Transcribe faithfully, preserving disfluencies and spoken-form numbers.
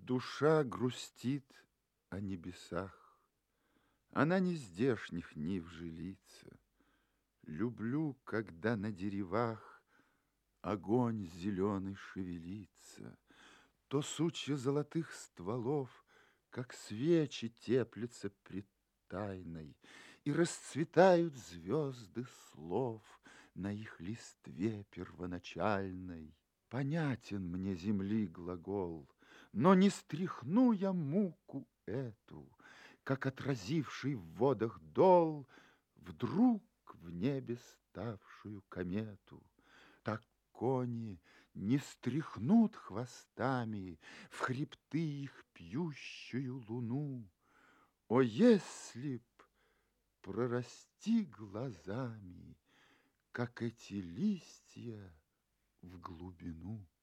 Душа грустит о небесах, она не здешних нив жилица. Люблю, когда на деревах огонь зеленый шевелится, то сучья золотых стволов, как свечи, теплятся пред тайной, и расцветают звезды слов на их листве первоначальной. Понятен мне земли глагол, но не стряхну я муку эту, как отразивший в водах дол вдруг в небе ставшую комету. Так кони не стряхнут хвостами в хребты их пьющую луну. О, если б прорасти глазами, как эти листья, в глубину!